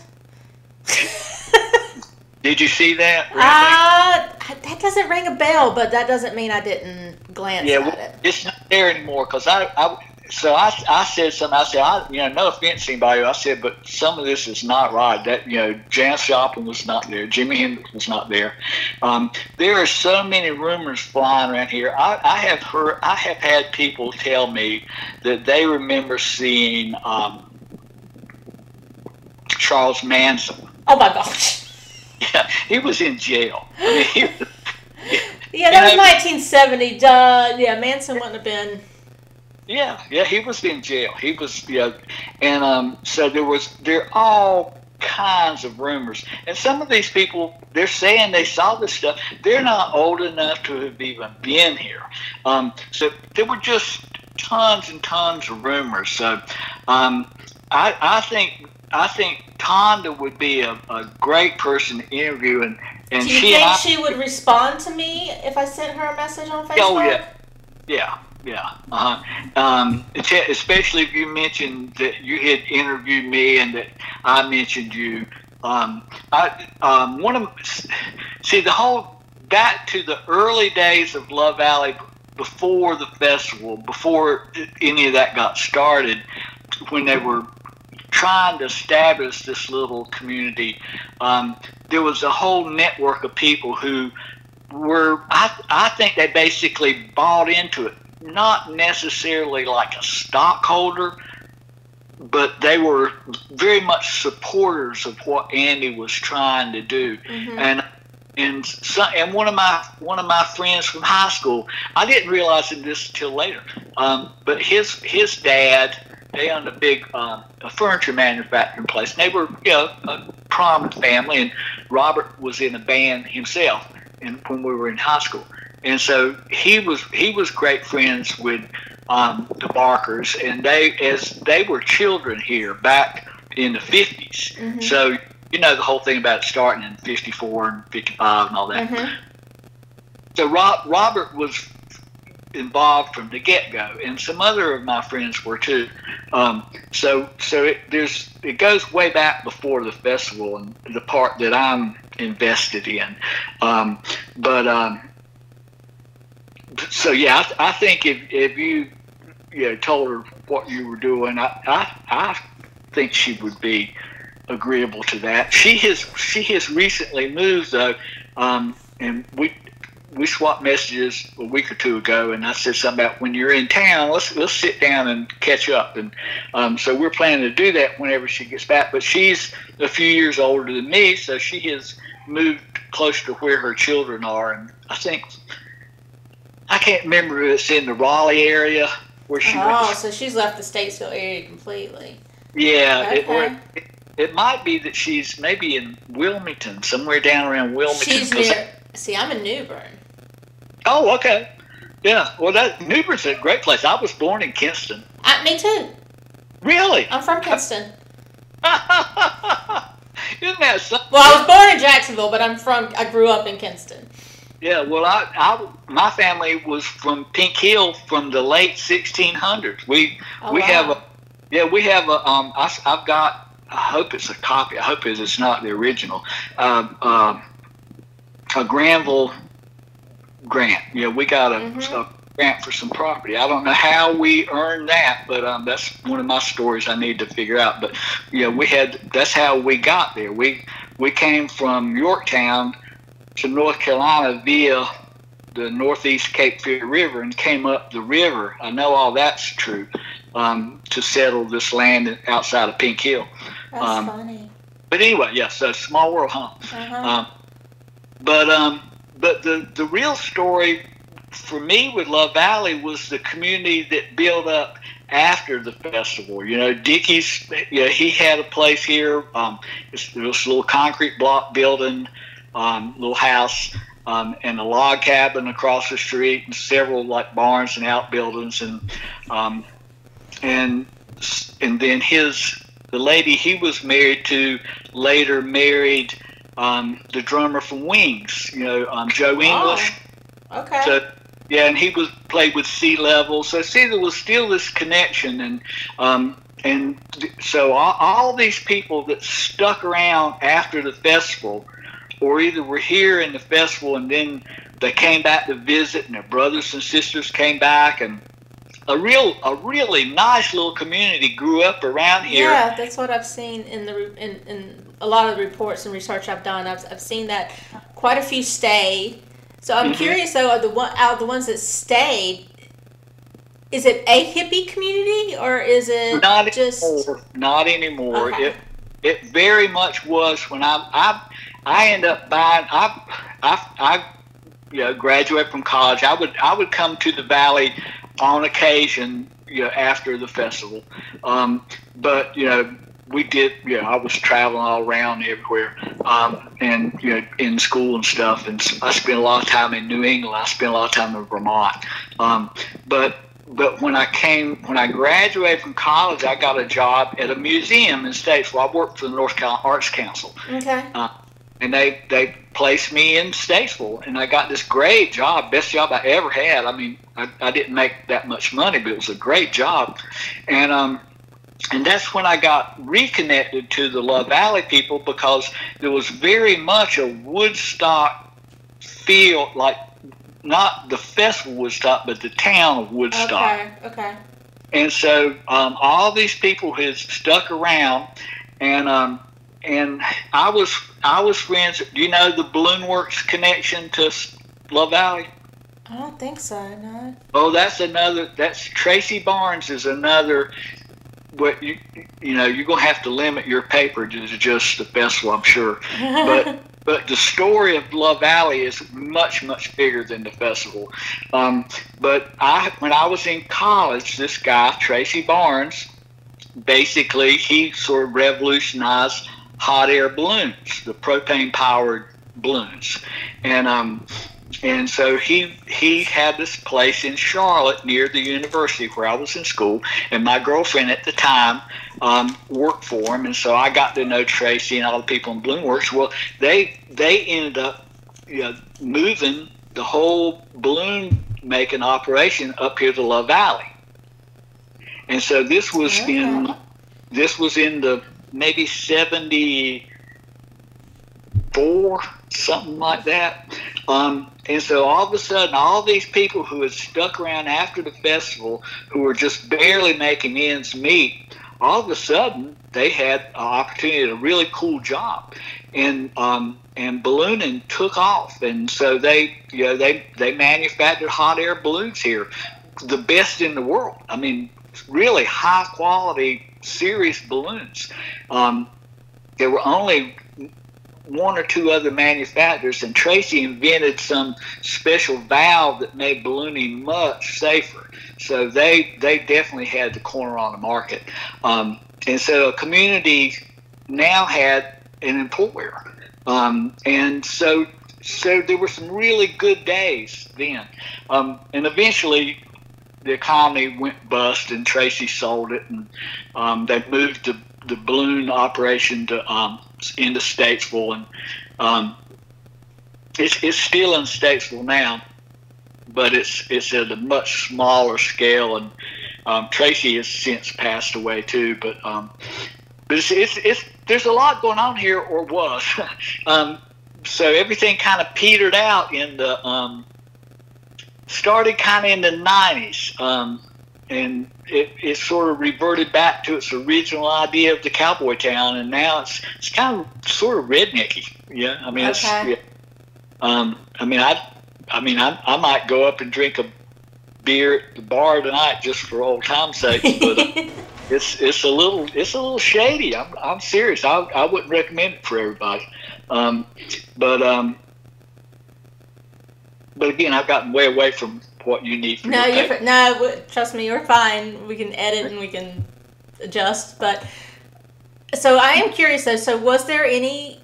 did you see that? or anything? Uh, that doesn't ring a bell, but that doesn't mean I didn't glance Yeah, at well, it. it's not there anymore because I, I, so I, I said something. I said, I, you know, no offense to anybody. I said, but some of this is not right. That, you know, Janis Joplin was not there. Jimi Hendrix was not there. Um, there are so many rumors flying around here. I, I have heard, I have had people tell me that they remember seeing um, Charles Manson. Oh my gosh. Yeah, he was in jail. I mean, he was, Yeah, that was And I- nineteen seventy. Duh. Yeah, Manson wouldn't have been. Yeah, yeah, he was in jail. He was, you know, and um, so there was, there are all kinds of rumors. And some of these people, they're saying they saw this stuff. They're not old enough to have even been here. Um, so there were just tons and tons of rumors. So um, I, I think, I think Tonda would be a, a great person to interview, and, and Do you she and think I, she would respond to me if I sent her a message on Facebook? Oh, yeah. Yeah, yeah. Uh-huh. Um, it's- especially if you mentioned that you had interviewed me and that I mentioned you. Um, I um, one of see the whole back to the early days of Love Valley before the festival, before any of that got started, when they were trying to establish this little community. Um, there was a whole network of people who were, I, I think they basically bought into it, not necessarily like a stockholder, but they were very much supporters of what Andy was trying to do. Mhm. And and so, and one of my one of my friends from high school, I didn't realize this until later, um, but his his dad, they owned a big um, a furniture manufacturing place. And they were, you know, a prominent family, and Robert was in a band himself, and when we were in high school, and so he was he was great friends with um, the Barkers, and they as they were children here back in the fifties. Mhm. So you know the whole thing about it starting in fifty-four and fifty-five and all that. Mhm. So Rob, Robert was involved from the get-go, and some other of my friends were too. Um, so so it, there's it goes way back before the festival and the part that I'm invested in. Um, but um, so yeah, I, th- I think if if you you know, told her what you were doing, I, I I think she would be agreeable to that. She has she has recently moved though, um, and we we swapped messages a week or two ago, and I said something about when you're in town, let's let's sit down and catch up, and um, so we're planning to do that whenever she gets back. But she's a few years older than me, so she has moved close to where her children are, and I think I can't remember if it's in the Raleigh area where she went Oh, to so she's left the Statesville area completely. Yeah, it, or Okay. it, it might be that she's maybe in Wilmington, somewhere down around Wilmington. She's 'cause- near. See, I'm in New Bern. Oh, okay. Yeah, well, that New Bern's a great place. I was born in Kinston. I, me too. Really? I'm from Kinston. Isn't that something? Well, I was born in Jacksonville, but I'm from. I grew up in Kinston. Yeah, well, I, I, my family was from Pink Hill from the late sixteen hundreds. We Oh, we wow. have a yeah we have a um I, have got I hope it's a copy. I hope it's not the original. Um, uh, a Granville grant. Yeah, we got a, Mhm. a grant for some property. I don't know how we earned that, but um, that's one of my stories I need to figure out. But yeah, we had that's how we got there. We we came from Yorktown to North Carolina via the Northeast Cape Fear River and came up the river. I know all that's true, um, to settle this land outside of Pink Hill. That's Um, funny. But anyway, yeah, so small world, huh? Uh-huh. Um, but um, but the, the real story for me with Love Valley was the community that built up after the festival. You know, Dickie's, you know, he had a place here. Um, it's, it was a little concrete block building, um, little house, um, and a log cabin across the street, and several like barns and outbuildings, and um, and and then his the lady he was married to later married um, the drummer from Wings. You know, um, Joe English. Oh, okay. So, yeah, and he was played with Sea Level. So see, there was still this connection, and um, and th- so all, all these people that stuck around after the festival, or either were here in the festival and then they came back to visit, and their brothers and sisters came back, and a real, a really nice little community grew up around here. Yeah, that's what I've seen in the re- in, in a lot of the reports and research I've done. I've I've seen that quite a few stayed. So I'm Mhm. curious though, are the one out of the ones that stayed, is it a hippie community or is it Not just anymore. Not anymore. Okay. It it very much was when I I I end up buying I I I you know graduated from college. I would I would come to the valley on occasion, you know, after the festival. Um, but you know, we did. You know, I was traveling all around everywhere, um, and you know, in school and stuff. And I spent a lot of time in New England. I spent a lot of time in Vermont. Um, but but when I came, when I graduated from college, I got a job at a museum in Statesville. I worked for the North Carolina Arts Council. okay? Uh, and they they placed me in Statesville, and I got this great job, best job I ever had. I mean, I, I didn't make that much money, but it was a great job, and um, and that's when I got reconnected to the Love Valley people, because there was very much a Woodstock feel, like not the festival Woodstock, but the town of Woodstock. Okay, okay. And so um, all these people had stuck around, and um, and I was I was friends. Do you know the Balloon Works connection to Love Valley? I don't think so. No. Oh, that's another. That's Tracy Barnes is another. But you you know you're gonna have to limit your paper to just the festival, I'm sure. But but the story of Love Valley is much much bigger than the festival. Um, but I when I was in college, this guy Tracy Barnes, basically he sort of revolutionized hot air balloons, the propane powered balloons, and um. And so he he had this place in Charlotte near the university where I was in school, and my girlfriend at the time um, worked for him, and so I got to know Tracy and all the people in Balloon Works. Well, they they ended up you know, moving the whole balloon making operation up here to Love Valley, and so this was Okay. in this was in the maybe seventy-four, something like that. Um, and so all of a sudden, all these people who had stuck around after the festival, who were just barely making ends meet, all of a sudden they had an opportunity at a really cool job, and um, and ballooning took off. And so they, you know, they they manufactured hot air balloons here, the best in the world. I mean, really high quality, serious balloons. Um, there were only one or two other manufacturers, and Tracy invented some special valve that made ballooning much safer. So they they definitely had the corner on the market. Um, and so a community now had an employer. Um, and so so there were some really good days then. Um, and eventually the economy went bust, and Tracy sold it, and um, they moved the, the balloon operation to um, into Statesville, and um, it's it's still in Statesville now, but it's it's at a much smaller scale. And um, Tracy has since passed away too. But um, but it's, it's it's there's a lot going on here, or was. um, so everything kind of petered out in the um, started kind of in the nineties. Um, And it, it sort of reverted back to its original idea of the cowboy town, and now it's it's kind of sort of rednecky. Yeah, I mean, it's, Okay. yeah. um, I mean, I, I mean, I, I might go up and drink a beer at the bar tonight just for old time's sake, but uh, it's it's a little it's a little shady. I'm I'm serious. I I wouldn't recommend it for everybody. Um, but um, but again, I've gotten way away from what you need for No, your you're paper. fi- no. w- Trust me, you're fine. We can edit and we can adjust. But so I am curious though. So was there any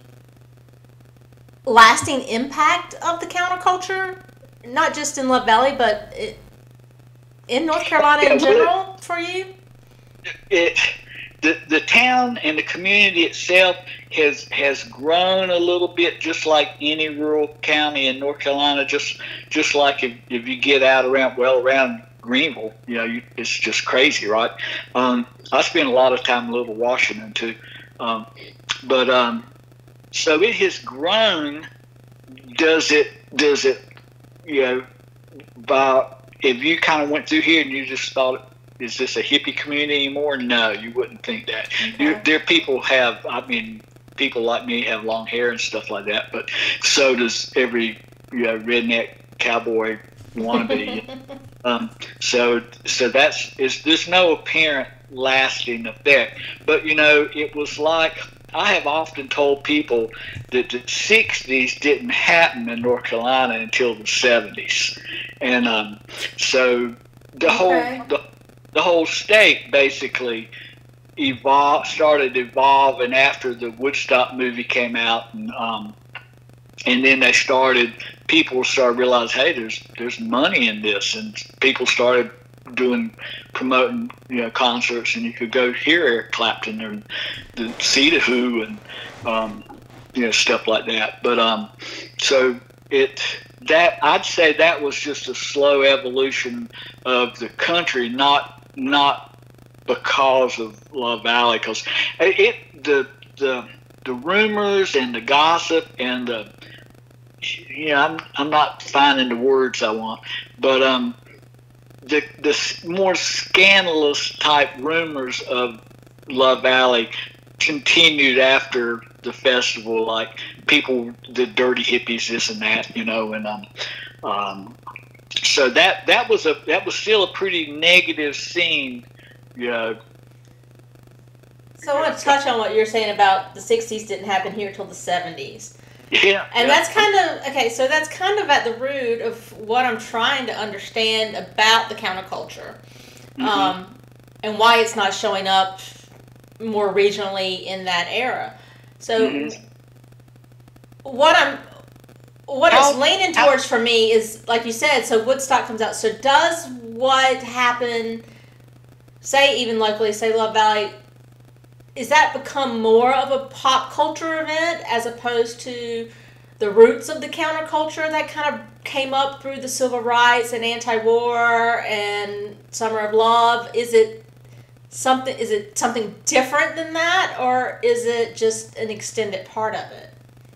lasting impact of the counterculture, not just in Love Valley, but it, in North Carolina in Yeah, well, general for you? it the the town and the community itself has has grown a little bit, just like any rural county in North Carolina. Just just like if, if you get out around well around Greenville, you know, you, it's just crazy, right? Um, I spent a lot of time in Little Washington too, um, but um, so it has grown. Does it? Does it? You know, by if you kind of went through here and you just thought, is this a hippie community anymore? No, you wouldn't think that. Okay. You, there, people have. I mean, people like me have long hair and stuff like that, but so does every you know redneck cowboy wannabe. um, so, so that's is there's no apparent lasting effect. But you know, it was like I have often told people that the sixties didn't happen in North Carolina until the seventies, and um, so the Okay. whole the, the whole state basically evolved, started evolving after the Woodstock movie came out, and um, and then they started. People started realizing, hey, there's there's money in this, and people started doing promoting you know concerts, and you could go hear Eric Clapton or the see the Who and um, you know stuff like that. But um, so it that I'd say that was just a slow evolution of the country, not not because of Love Valley, because it the the the rumors and the gossip and the you know I'm I'm not finding the words I want, but um the the s- more scandalous type rumors of Love Valley continued after the festival, like people, the dirty hippies, this and that, you know, and um, um, so that that was a that was still a pretty negative scene, you know. So I want to touch on what you're saying about the sixties didn't happen here till the seventies. Yeah, And yeah. that's kind of, okay, so that's kind of at the root of what I'm trying to understand about the counterculture. Mhm. Um, and why it's not showing up more regionally in that era. So Mhm. what I'm what How- it's leaning how- towards for me is, like you said, so Woodstock comes out. So does what happened, say even locally, say Love Valley, is that become more of a pop culture event as opposed to the roots of the counterculture that kind of came up through the civil rights and anti-war and Summer of Love? Is it something? Is it something different than that, or is it just an extended part of it?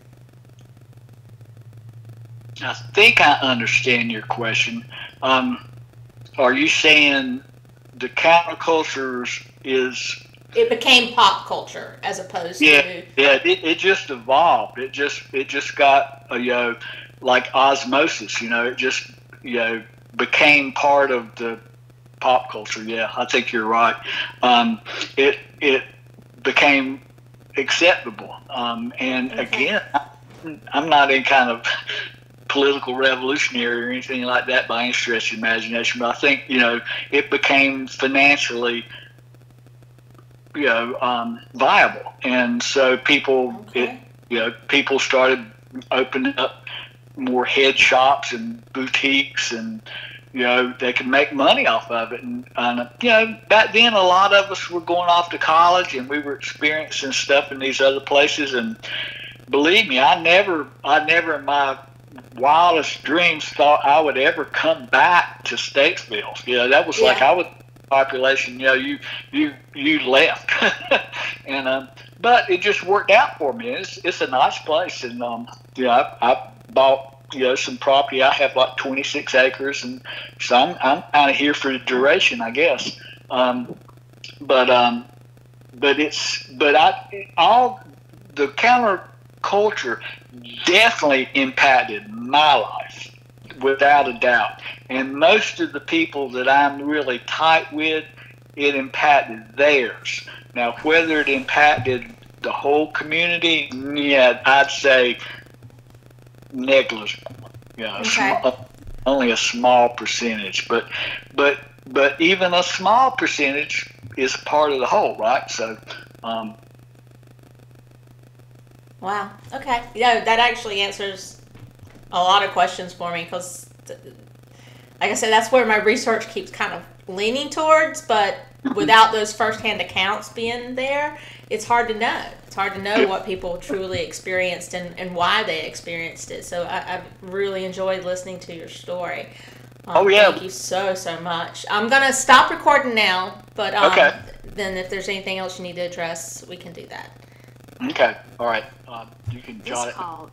I think I understand your question. Um, are you saying the counterculture is? It became pop culture as opposed Yeah, to yeah. It, it just evolved. It just it just got uh, you know like osmosis. You know, it just you know became part of the pop culture. Yeah, I think you're right. Um, it it became acceptable. Um, and Okay. again, I'm not in kind of political revolutionary or anything like that by any stretch of imagination, but I think you know it became financially you know um, viable, and so people Okay. it you know people started opening up more head shops and boutiques and you know, they could make money off of it. And, and, you know, back then a lot of us were going off to college and we were experiencing stuff in these other places. And believe me, I never, I never in my wildest dreams thought I would ever come back to Statesville. You know, that was Yeah. like I was population, you know, you, you, you left. and, um, but it just worked out for me. It's, it's a nice place. And, um, you know, I, I bought, you know, some property. I have like twenty-six acres, and so I'm I'm kind of here for the duration, I guess. Um, but um, but it's but I all the counterculture definitely impacted my life without a doubt, and most of the people that I'm really tight with, it impacted theirs. Now, whether it impacted the whole community, yeah, I'd say negligible, you know, Okay. small, only a small percentage, but but but even a small percentage is part of the whole, right? So, um, Wow. Okay. Yeah, that actually answers a lot of questions for me because, like I said, that's where my research keeps kind of leaning towards. But without those firsthand accounts being there, it's hard to know. It's hard to know what people truly experienced and, and why they experienced it. So I, I've really enjoyed listening to your story. Um, Oh, yeah. Thank you so, so much. I'm going to stop recording now, but um, Okay. then if there's anything else you need to address, we can do that. okay, all right, um, you can This jot it. call